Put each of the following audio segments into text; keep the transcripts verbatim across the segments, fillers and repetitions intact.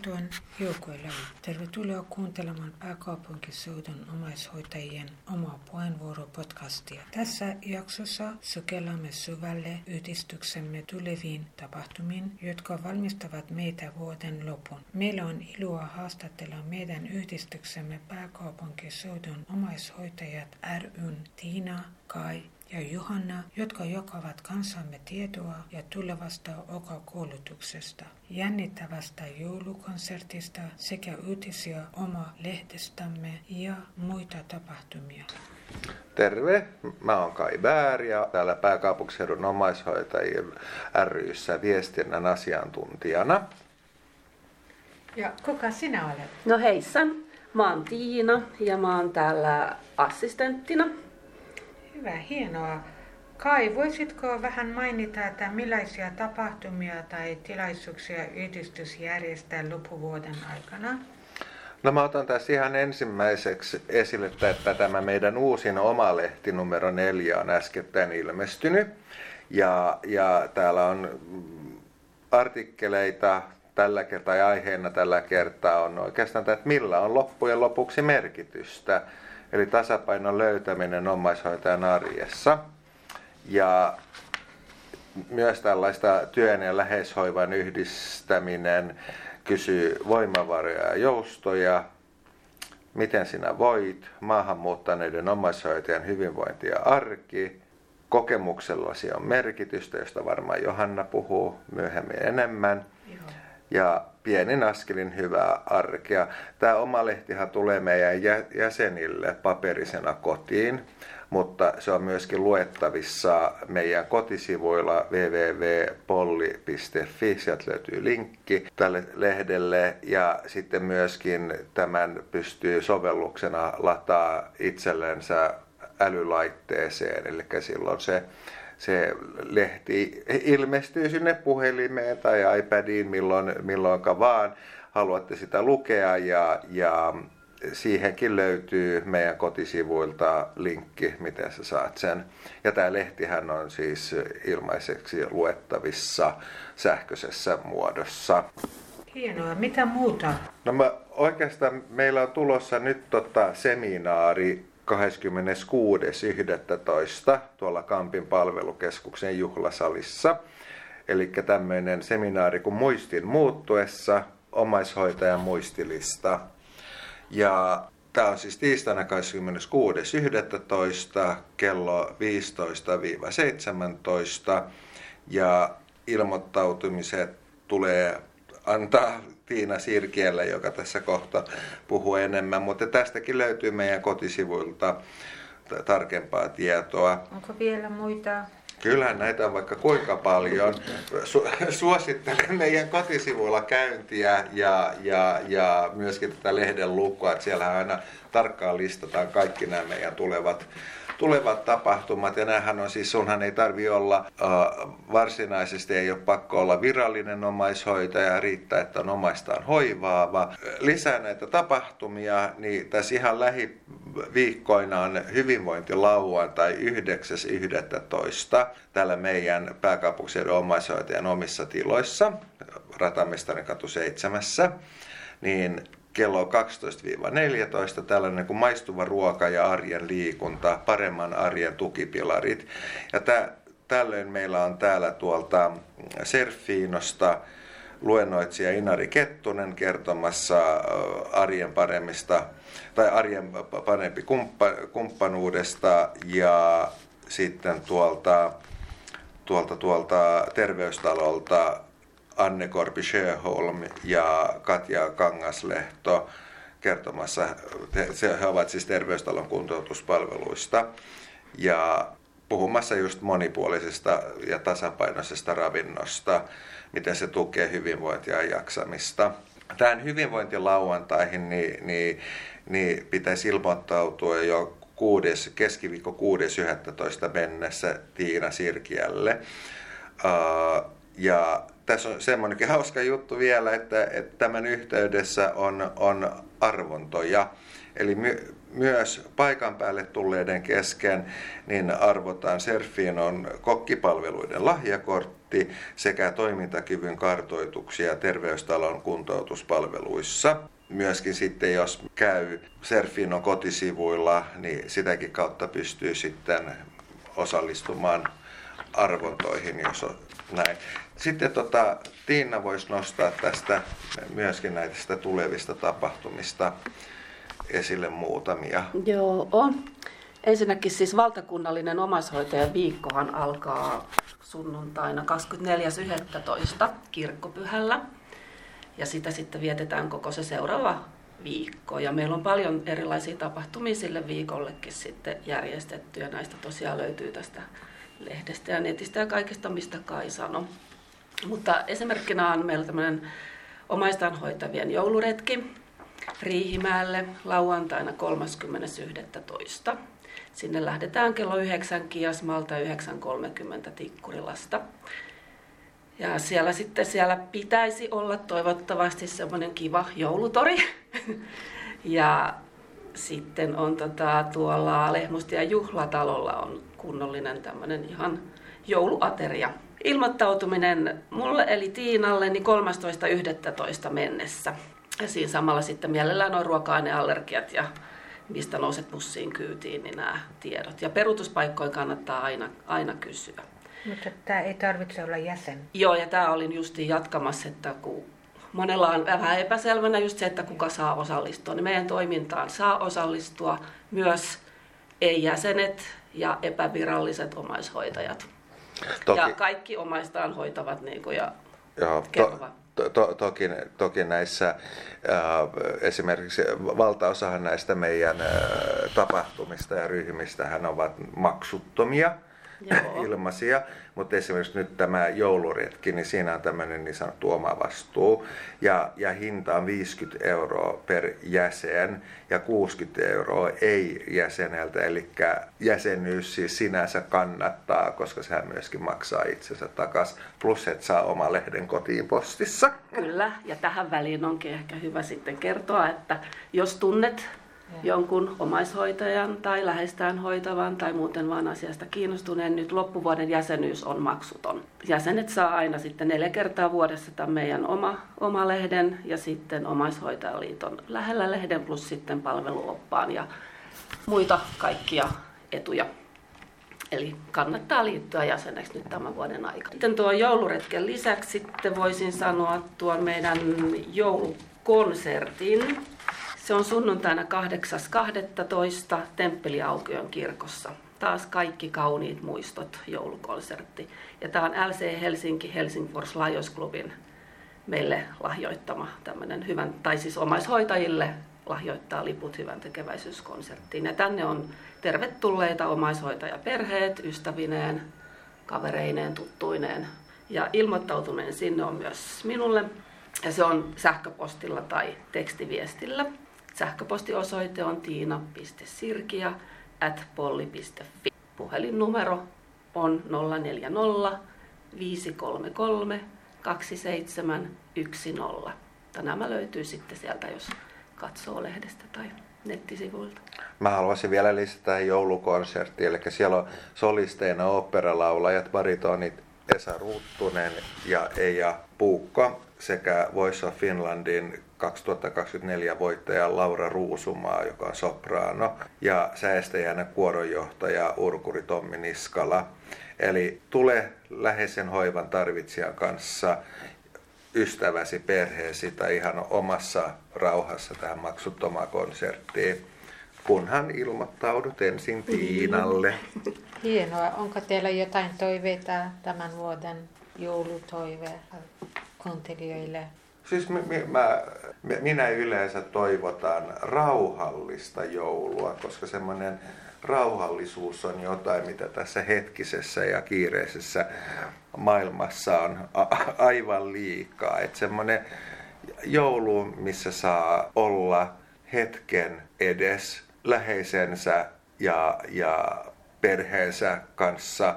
Tervetuloa joukoille. Tervetuloa kuuntelemaan Pääkaupunkiseudun omaishoitajien oma puheenvuoropodcastia. Tässä jaksossa sukellamme syvälle yhdistyksemme tuleviin tapahtumiin, jotka valmistavat meitä vuoden lopun. Meillä on iloa haastatella meidän yhdistyksemme Pääkaupunkiseudun omaishoitajat ry:n Tiina, Kai ja Johanna, jotka jakavat kanssamme tietoa ja tulevasta Oka-koulutuksesta, jännittävästä joulukonsertista sekä uutisia oma lehdestämme ja muita tapahtumia. Terve, mä oon Kai Bär ja täällä Pääkaupunkiseudun omaishoitajien ry:ssä viestinnän asiantuntijana. Ja kuka sinä olet? No heissan, mä oon Tiina ja mä oon täällä assistenttina. Hyvä, hienoa. Kai, voisitko vähän mainita, että millaisia tapahtumia tai tilaisuuksia yhdistys järjestää loppuvuoden aikana? No mä otan tässä ihan ensimmäiseksi esille, että tämä meidän uusin oma lehti numero neljä on äskettäin ilmestynyt. Ja, ja täällä on artikkeleita tällä kertaa ja aiheena tällä kertaa on oikeastaan tämä, että millä on loppujen lopuksi merkitystä. Eli tasapainon löytäminen omaishoitajan arjessa. Ja myös tällaista työn ja läheishoivan yhdistäminen kysyy voimavaroja ja joustoja. Miten sinä voit? Maahanmuuttaneiden omaishoitajan hyvinvointi ja arki. Kokemuksellasi on merkitystä, josta varmaan Johanna puhuu myöhemmin enemmän. Joo. Ja pienin askelin hyvää arkea. Tämä oma lehtihan tulee meidän jäsenille paperisena kotiin, mutta se on myöskin luettavissa meidän kotisivuilla double-u double-u double-u piste polli piste fi. Sieltä löytyy linkki tälle lehdelle ja sitten myöskin tämän pystyy sovelluksena lataa itsellensä älylaitteeseen, eli silloin se Se lehti ilmestyy sinne puhelimeen tai iPadiin milloin, milloinka vaan haluatte sitä lukea ja, ja siihenkin löytyy meidän kotisivuilta linkki, miten sä saat sen. Ja tämä lehtihän on siis ilmaiseksi luettavissa sähköisessä muodossa. Hienoa. Mitä muuta? No mä, oikeastaan meillä on tulossa nyt tota seminaari kahdeskymmeneskuudes yhdestoista tuolla Kampin palvelukeskuksen juhlasalissa. Eli tämmöinen seminaari kuin Muistin muuttuessa, omaishoitajan muistilista. Ja tämä on siis tiistaina kahdeskymmeneskuudes yhdestoista kello viisitoista seitsemäntoista ja ilmoittautumiset tulee antaa Tiina Sirkielle, joka tässä kohta puhuu enemmän, mutta tästäkin löytyy meidän kotisivuilta tarkempaa tietoa. Onko vielä muita? Kyllähän näitä on vaikka kuinka paljon. Su- suosittelen meidän kotisivuilla käyntiä ja, ja, ja myöskin tätä lehden lukua, että siellä aina tarkkaan listataan kaikki nämä meidän tulevat Tulevat tapahtumat, ja näähän on siis, sunhan ei tarvitse olla äh, varsinaisesti, ei ole pakko olla virallinen omaishoitaja, riittää, että on omaistaan hoivaava. Lisää näitä tapahtumia, niin tässä ihan lähiviikkoina on hyvinvointilauantai yhdeksäs yhdestoista täällä meidän Pääkaupunkiseudun omaishoitajan omissa tiloissa, Ratamestarin katu seitsemässä, niin kello kaksitoista neljätoista tällainen kuin maistuva ruoka ja arjen liikunta, paremman arjen tukipilarit. Ja tä, tällöin meillä on täällä tuolta Serfiinosta luennoitsija Inari Kettunen kertomassa arjen paremmista tai arjen parempi kumppa, kumppanuudesta ja sitten tuolta, tuolta, tuolta terveystalolta Anne Korpi-Sjöholm ja Katja Kangaslehto kertomassa, he ovat siis terveystalon kuntoutuspalveluista ja puhumassa just monipuolisesta ja tasapainoisesta ravinnosta, miten se tukee hyvinvointia ja jaksamista. Tähän hyvinvointilauantaihin niin, niin, niin pitäisi ilmoittautua jo kuudes, keskiviikko kuudes yhdestoista mennessä Tiina Sirkiälle. Uh, ja tässä on semmoinenkin hauska juttu vielä, että, että tämän yhteydessä on, on arvontoja. Eli my- myös paikan päälle tulleiden kesken niin arvotaan Serfinon kokkipalveluiden lahjakortti sekä toimintakyvyn kartoituksia terveystalon kuntoutuspalveluissa. Myöskin sitten, jos käy Serfinon kotisivuilla, niin sitäkin kautta pystyy sitten osallistumaan arvontoihin, jos on näin. Sitten tota, Tiina voisi nostaa tästä myöskin näistä tulevista tapahtumista esille muutamia. Joo. Ensinnäkin siis valtakunnallinen omaishoitajan viikkohan alkaa sunnuntaina kahdeskymmenesneljäs yhdestoista kirkkopyhällä. Ja sitä sitten vietetään koko se seuraava viikko. Ja meillä on paljon erilaisia tapahtumia sille viikollekin sitten järjestetty. Ja näistä tosiaan löytyy tästä lehdestä ja netistä ja kaikesta, mistä Kai sanoi. Mutta esimerkkinä on meillä tämmöinen omaistaan jouluretki Riihimäelle lauantaina kolmaskymmenes yhdestoista Sinne lähdetään kello yhdeksän Kiasmalta ja yhdeksän kolmekymmentä Tikkurilasta. Ja siellä sitten siellä pitäisi olla toivottavasti semmoinen kiva joulutori. Ja sitten on tota, tuolla Lehmustien juhlatalolla on kunnollinen tämmöinen ihan jouluateria. Ilmoittautuminen mulle eli Tiinalle niin kolmastoista yhdestoista mennessä. Ja siinä samalla sitten mielellään on ruoka-aineallergiat ja mistä nouset bussiin kyytiin, niin nämä tiedot. Ja peruutuspaikkoja kannattaa aina, aina kysyä. Mutta tämä ei tarvitse olla jäsen. Joo, ja tämä olin justiin jatkamassa, että kun monella on vähän epäselvänä just se, että kuka saa osallistua, niin meidän toimintaan saa osallistua myös ei-jäsenet ja epäviralliset omaishoitajat. Toki, ja kaikki omaistaan hoitavat niin kuin, ja joo, kertovat. To, to, toki, toki näissä äh, esimerkiksi valtaosahan näistä meidän äh, tapahtumista ja ryhmistähän ovat maksuttomia. Joo. Ilmaisia, mutta esimerkiksi nyt tämä jouluretki, niin siinä on tämmöinen niin sanottu omavastuu ja, ja hinta on viisikymmentä euroa per jäsen ja kuusikymmentä euroa ei-jäseneltä, eli jäsenyys siis sinänsä kannattaa, koska sehän myöskin maksaa itsensä takaisin, plus että saa oma lehden kotiin postissa. Kyllä, ja tähän väliin onkin ehkä hyvä sitten kertoa, että jos tunnet jonkun omaishoitajan tai läheistään hoitavan tai muuten vaan asiasta kiinnostuneen, nyt loppuvuoden jäsenyys on maksuton. Jäsenet saa aina sitten neljä kertaa vuodessa tämän meidän oma, oma lehden ja sitten omaishoitajaliiton lähellä lehden plus sitten palveluoppaan ja muita kaikkia etuja. Eli kannattaa liittyä jäseneksi nyt tämän vuoden aikana. Sitten tuon jouluretken lisäksi sitten voisin sanoa tuon meidän joulukonsertin. Se on sunnuntaina kahdeksas kahdestoista Temppeliaukion kirkossa. Taas kaikki kauniit muistot joulukonsertti. Ja tämä on L C Helsinki Helsingfors Lions Clubin meille lahjoittama tämmöinen hyvän, tai siis omaishoitajille lahjoittaa liput hyvän tekeväisyyskonserttiin. Ja tänne on tervetulleita omaishoitajaperheet, ystävineen, kavereineen, tuttuineen. Ja ilmoittautuneen sinne on myös minulle. Ja se on sähköpostilla tai tekstiviestillä. Sähköpostiosoite on tiina piste sirkia ät polli piste fi. Puhelinnumero on nolla neljä nolla viisi kolme kolme kaksi seitsemän yksi nolla. Nämä löytyy sitten sieltä, jos katsoo lehdestä tai nettisivuilta. Mä haluaisin vielä lisätä joulukonserttiin, eli siellä on solisteina oopperalaulajat, baritonit Esa Ruuttunen ja Eija Puukko sekä Voice of Finlandin kaksituhattakaksikymmentäneljä voittaja Laura Ruusumaa, joka on sopraano, ja säestäjänä kuoronjohtaja Urkuri Tommi Niskala. Eli tule läheisen hoivan tarvitsijan kanssa ystäväsi, perheesi tai ihan omassa rauhassa tähän maksuttomaan konserttiin, kunhan ilmoittaudut ensin Tiinalle. Hienoa. Onko teillä jotain toiveita tämän vuoden joulutoive kuuntelijoille? Siis mä, mä, minä yleensä toivotan rauhallista joulua, koska semmoinen rauhallisuus on jotain, mitä tässä hetkisessä ja kiireisessä maailmassa on a- aivan liikaa. Että semmoinen joulu, missä saa olla hetken edes läheisensä ja, ja perheensä kanssa,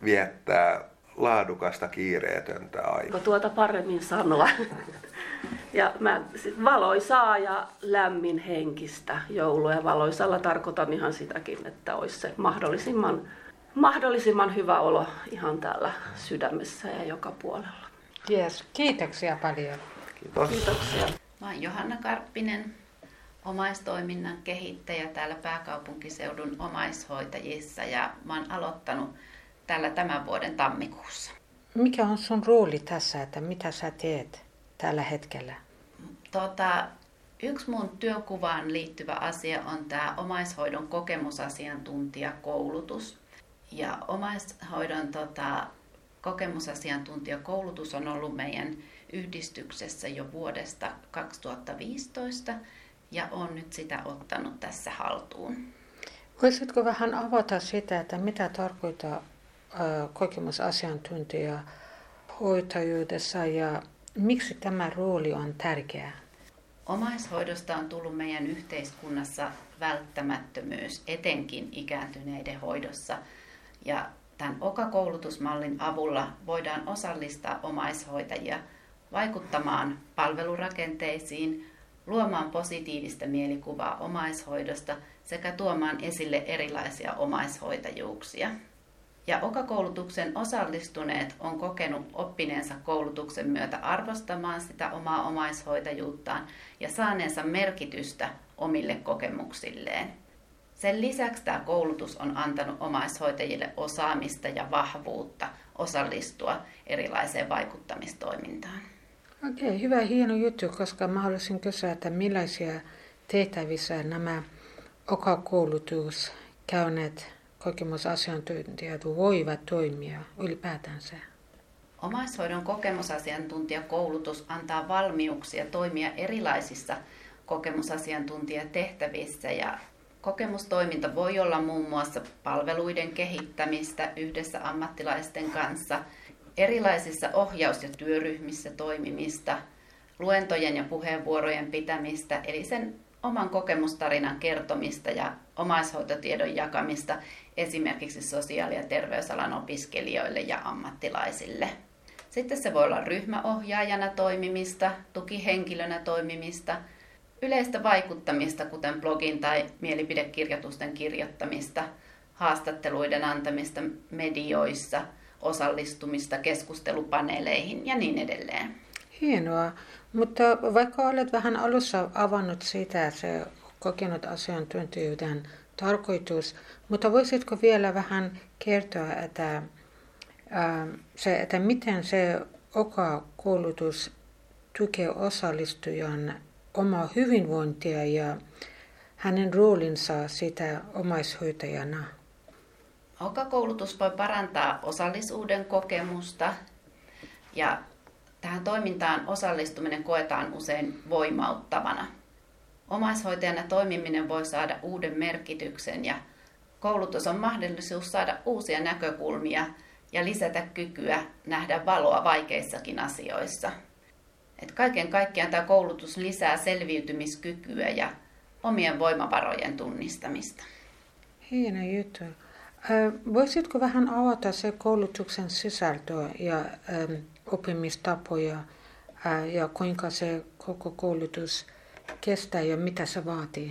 viettää laadukasta kiireetöntä aikaa. Tuota paremmin sanoa. Ja mä, sit valoisaa ja lämmin henkistä joulua. Ja valoisalla tarkoitan ihan sitäkin, että olisi se mahdollisimman, mahdollisimman hyvä olo ihan täällä sydämessä ja joka puolella. Yes. Kiitoksia paljon. Kiitos. Kiitoksia. Mä oon Johanna Karppinen, omaistoiminnan kehittäjä täällä pääkaupunkiseudun omaishoitajissa ja mä oon aloittanut täällä tämän vuoden tammikuussa. Mikä on sun rooli tässä, että mitä sä teet tällä hetkellä? Tota, yksi mun työkuvaan liittyvä asia on tämä omaishoidon kokemusasiantuntijakoulutus. Ja omaishoidon tota, kokemusasiantuntijakoulutus on ollut meidän yhdistyksessä jo vuodesta kaksituhattaviisitoista ja on nyt sitä ottanut tässä haltuun. Voisitko vähän avata sitä, että mitä tarkoittaa kokemusasiantuntija hoitajuudessa ja miksi tämä rooli on tärkeä? Omaishoidosta on tullut meidän yhteiskunnassa välttämättömyys, etenkin ikääntyneiden hoidossa. Ja tämän O K A-koulutusmallin avulla voidaan osallistaa omaishoitajia vaikuttamaan palvelurakenteisiin, luomaan positiivista mielikuvaa omaishoidosta sekä tuomaan esille erilaisia omaishoitajuuksia. Ja O K A-koulutuksen osallistuneet on kokenut oppineensa koulutuksen myötä arvostamaan sitä omaa omaishoitajuuttaan ja saaneensa merkitystä omille kokemuksilleen. Sen lisäksi tämä koulutus on antanut omaishoitajille osaamista ja vahvuutta osallistua erilaiseen vaikuttamistoimintaan. Okei, okay, hyvä, hieno juttu, koska mä haluaisin kysyä, että millaisia tehtävissä nämä O K A-koulutus käyneet kokemusasiantuntijat voivat toimia ylipäätänsä. Omaishoidon kokemusasiantuntijakoulutus antaa valmiuksia toimia erilaisissa kokemusasiantuntijatehtävissä ja kokemustoiminta voi olla muun muassa palveluiden kehittämistä yhdessä ammattilaisten kanssa, erilaisissa ohjaus- ja työryhmissä toimimista, luentojen ja puheenvuorojen pitämistä, eli sen oman kokemustarinan kertomista ja omaishoitotiedon jakamista esimerkiksi sosiaali- ja terveysalan opiskelijoille ja ammattilaisille. Sitten se voi olla ryhmäohjaajana toimimista, tukihenkilönä toimimista, yleistä vaikuttamista, kuten blogin tai mielipidekirjoitusten kirjoittamista, haastatteluiden antamista medioissa, osallistumista keskustelupaneeleihin ja niin edelleen. Hienoa, mutta vaikka olet vähän alussa avannut sitä, se kokenut asiantuntijuuden tarkoitus, mutta voisitko vielä vähän kertoa, että, ää, se, että miten se O K A-koulutus tukee osallistujan omaa hyvinvointia ja hänen roolinsa sitä omaishoitajana? O K A-koulutus voi parantaa osallisuuden kokemusta ja tähän toimintaan osallistuminen koetaan usein voimauttavana. Omaishoitajana toimiminen voi saada uuden merkityksen ja koulutus on mahdollisuus saada uusia näkökulmia ja lisätä kykyä nähdä valoa vaikeissakin asioissa. Et kaiken kaikkiaan tämä koulutus lisää selviytymiskykyä ja omien voimavarojen tunnistamista. Hieno juttu. Voisitko vähän avata se koulutuksen sisältöä ja oppimistapoja ja kuinka se koko koulutus kestää ja mitä se vaatii?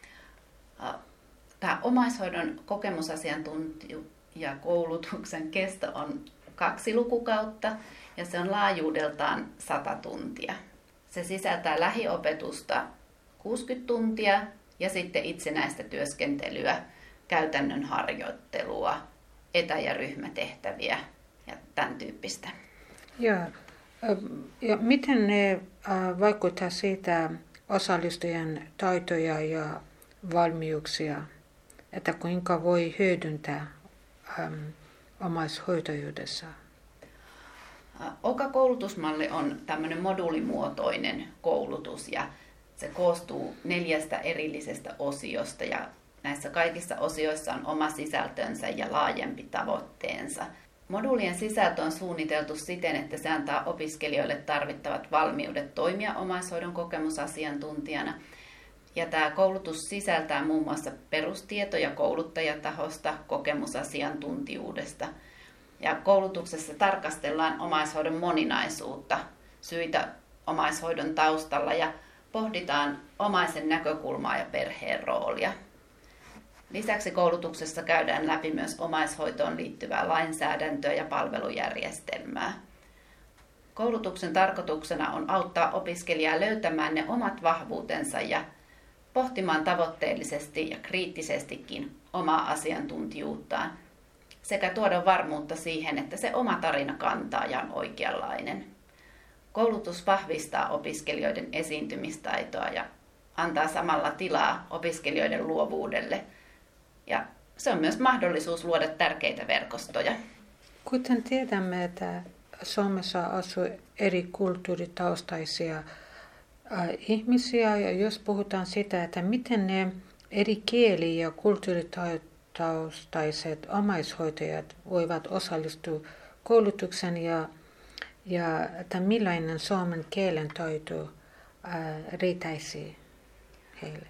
Tämä omaishoidon kokemusasiantuntijakoulutuksen kesto on kaksi lukukautta ja se on laajuudeltaan sata tuntia. Se sisältää lähiopetusta kuusikymmentä tuntia ja sitten itsenäistä työskentelyä, käytännön harjoittelua, etä- ja ryhmätehtäviä ja tämän tyyppistä. Ja, ja miten ne vaikuttaa siitä osallistujien taitoja ja valmiuksia, että kuinka voi hyödyntää äm, omaishoitajuudessa? O K A-koulutusmalli on tämmöinen moduulimuotoinen koulutus ja se koostuu neljästä erillisestä osiosta ja näissä kaikissa osioissa on oma sisältönsä ja laajempi tavoitteensa. Moduulien sisältö on suunniteltu siten, että se antaa opiskelijoille tarvittavat valmiudet toimia omaishoidon kokemusasiantuntijana. Ja tämä koulutus sisältää muun muassa perustietoja kouluttajatahosta, kokemusasiantuntijuudesta. Ja koulutuksessa tarkastellaan omaishoidon moninaisuutta, syitä omaishoidon taustalla ja pohditaan omaisen näkökulmaa ja perheen roolia. Lisäksi koulutuksessa käydään läpi myös omaishoitoon liittyvää lainsäädäntöä ja palvelujärjestelmää. Koulutuksen tarkoituksena on auttaa opiskelijaa löytämään ne omat vahvuutensa ja pohtimaan tavoitteellisesti ja kriittisestikin omaa asiantuntijuuttaan sekä tuoda varmuutta siihen, että se oma tarina kantaa ja on oikeanlainen. Koulutus vahvistaa opiskelijoiden esiintymistaitoa ja antaa samalla tilaa opiskelijoiden luovuudelle. Ja se on myös mahdollisuus luoda tärkeitä verkostoja. Kuten tiedämme, että Suomessa asuu eri kulttuuritaustaisia ihmisiä, ja jos puhutaan sitä, että miten ne eri kieli- ja kulttuuritaustaiset omaishoitajat voivat osallistua koulutuksen ja, ja että millainen suomen kielen taito riittäisi heille.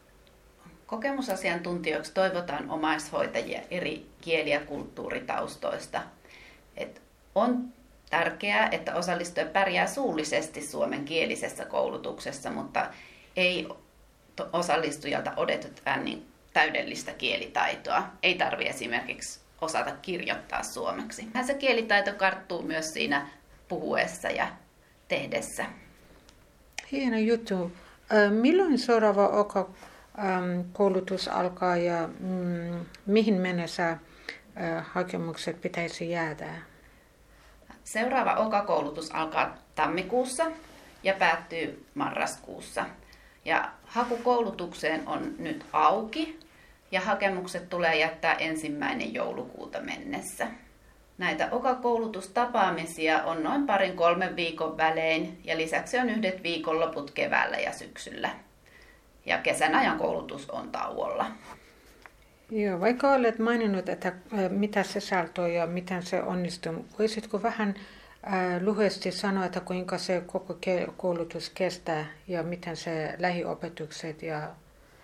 Kokemusasiantuntijoiksi toivotaan omaishoitajia eri kieli- ja kulttuuritaustoista. Et on tärkeää, että osallistuja pärjää suullisesti suomenkielisessä koulutuksessa, mutta ei osallistujalta odoteta niin täydellistä kielitaitoa. Ei tarvitse esimerkiksi osata kirjoittaa suomeksi. Se kielitaito karttuu myös siinä puhuessa ja tehdessä. Hieno juttu. Milloin seuraava O K A-koulutus alkaa ja mm, mihin mennessä hakemukset pitäisi jäädä? Seuraava O K A-koulutus alkaa tammikuussa ja päättyy marraskuussa. Ja haku koulutukseen on nyt auki ja hakemukset tulee jättää ensimmäinen joulukuuta mennessä. Näitä O K A-koulutustapaamisia on noin parin kolmen viikon välein ja lisäksi on yhdet viikonloput keväällä ja syksyllä. Ja kesän ajan koulutus on tauolla. Joo, vaikka olet maininnut, että mitä sisältöä ja miten se onnistuu, voisitko vähän äh, lyhyesti sanoa, että kuinka se koko koulutus kestää ja miten se lähiopetukset ja äh,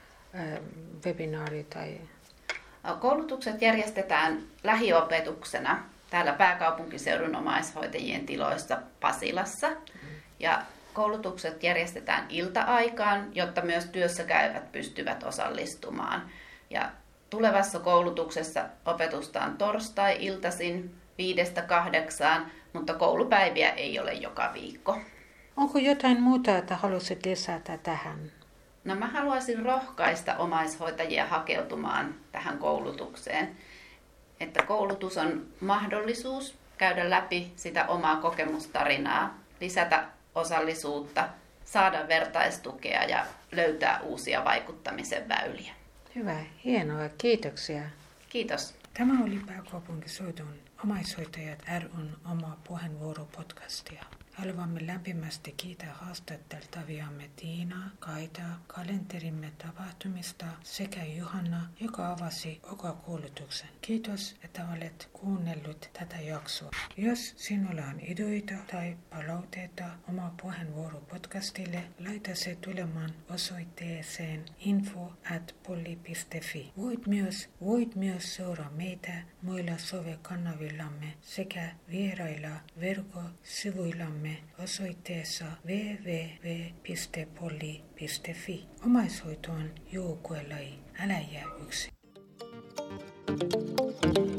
webinaari tai... Koulutukset järjestetään lähiopetuksena täällä pääkaupunkiseudun omaishoitajien tiloissa Pasilassa. Ja koulutukset järjestetään ilta-aikaan, jotta myös työssä käyvät pystyvät osallistumaan. Ja tulevassa koulutuksessa opetusta on torstai-iltaisin viidestä kahdeksaan, mutta koulupäiviä ei ole joka viikko. Onko jotain muuta, että haluaisit lisätä tähän? No mä haluaisin rohkaista omaishoitajia hakeutumaan tähän koulutukseen. Että koulutus on mahdollisuus käydä läpi sitä omaa kokemustarinaa, lisätä osallisuutta, saada vertaistukea ja löytää uusia vaikuttamisen väyliä. Hyvä, hienoa. Kiitoksia. Kiitos. Tämä oli Pääkaupunkiseudun Omaishoitajat ry:n oma puheenvuoropodcastia. Haluamme lämpimästi kiittää haastateltaviamme Tiina, Kaita, kalenterimme tapahtumista sekä Juhanna, joka avasi O K A-koulutuksen. Kiitos, että olet kuunnellut tätä jaksoa. Jos sinulla on ideoita tai palautteita oma puheenvuoropodcastille, laita se tulemaan osoitteeseen info at polli piste fi. Voit myös, voit myös seuraa meitä muilla sovekanavillamme sekä vierailla verkkosivuillamme osoitteessa double-u double-u double-u piste polli piste fi. Omaishoito on joukkuelaji, älä jää yksin.